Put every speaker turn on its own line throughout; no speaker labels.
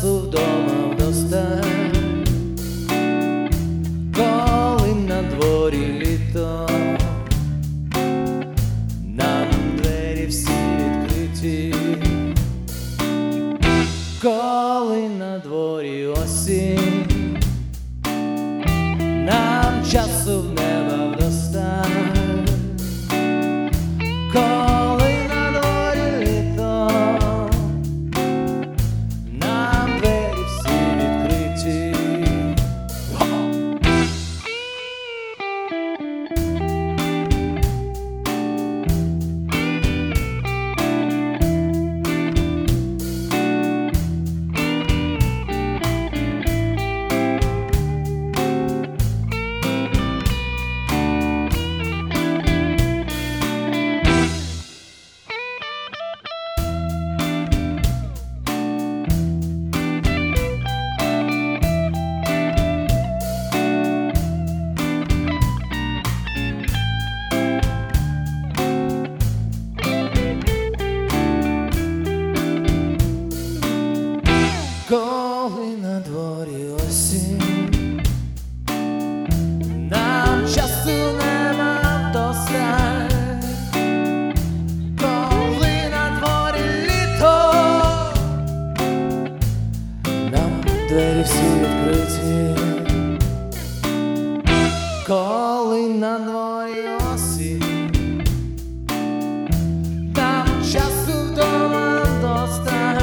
часу вдома вдосталь, коли на дворі літо, нам двері всі відкриті, коли на дворі осінь, нам часу в неба вдосталь, коли на дворі літо, нам двері всі відкриті. Коли на дворі осінь, нам часу нема вдосталь, коли на дворі літо, нам двері всі відкриті, коли на дворі осінь, нам часу вдома вдосталь,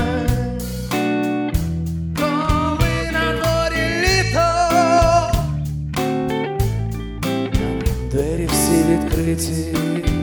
двері всі відкриті.